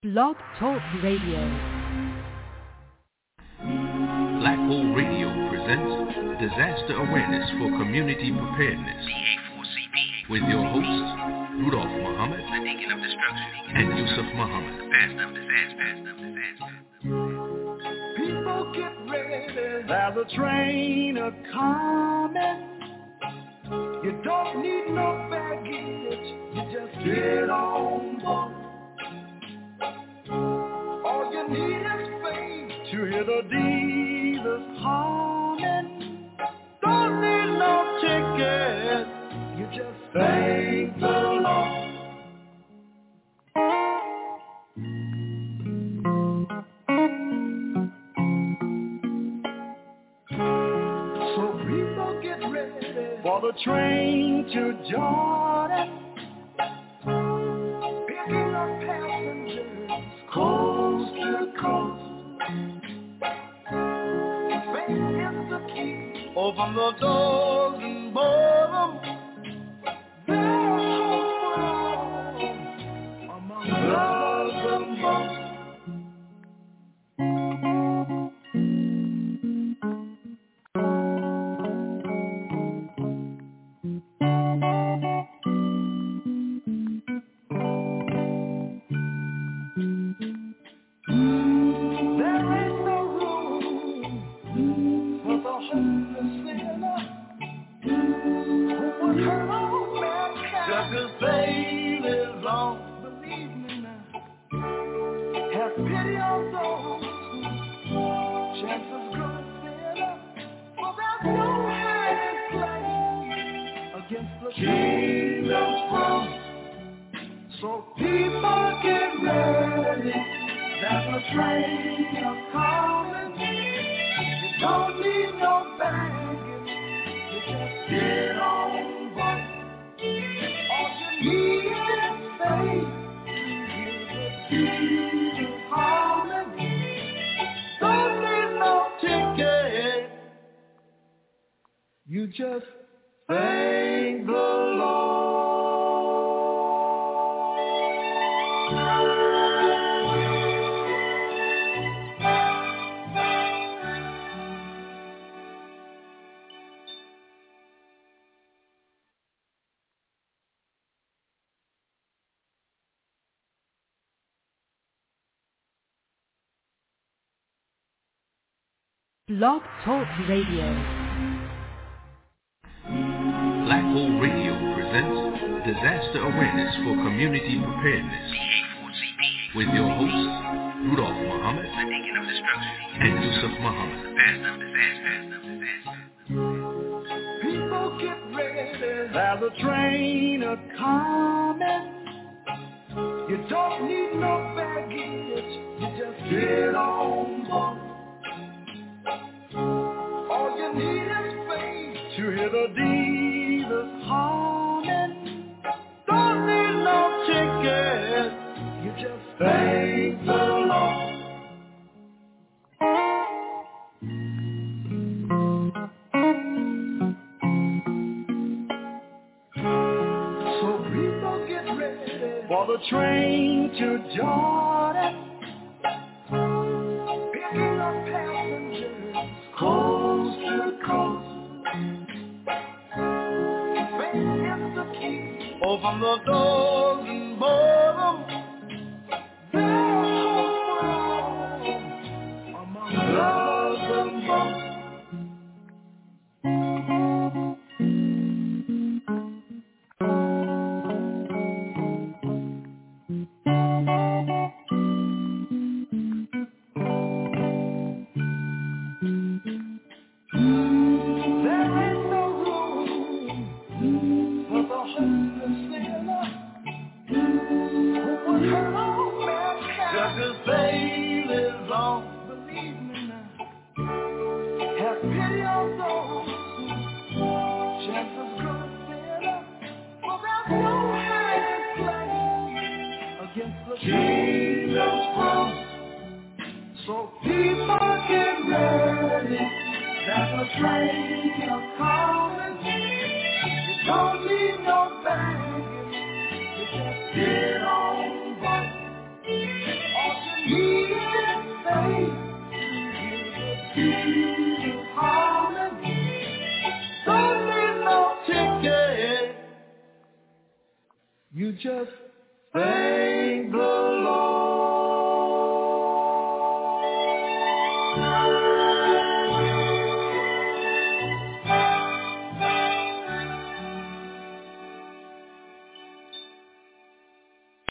Blog Talk Radio. Black Hole Radio presents Disaster Awareness for Community Preparedness with your hosts, Rudolph Muhammad and Yusuf Muhammad. People get ready, there's a train a-coming. You don't need no baggage, you just get on board. All you need is faith to hear the Jesus humming. Don't need no ticket, you just thank the Lord. So people get ready for the train to Jordan, picking up passengers coast to coast. Faith is the key. Open the doors and board them. There's hope for all among love and boast. You just thank the Lord. Blog Talk Radio. Black Hole Radio presents Disaster Awareness for Community Preparedness with your hosts, Rudolph Muhammad and Yusuf Muhammad. People get ready, there's a train a-coming. You don't need no baggage, you just get on board. All you need is faith to hear the Jesus humming. Don't need no ticket, you just thank the Lord. So people get ready for the train to Jordan, picking up passengers coast to coast. Faith is the key. Open the doors and board them. There's hope for all among love and boast. So people get ready, there's a train a-coming. You don't need no baggage, you just get on board. you just say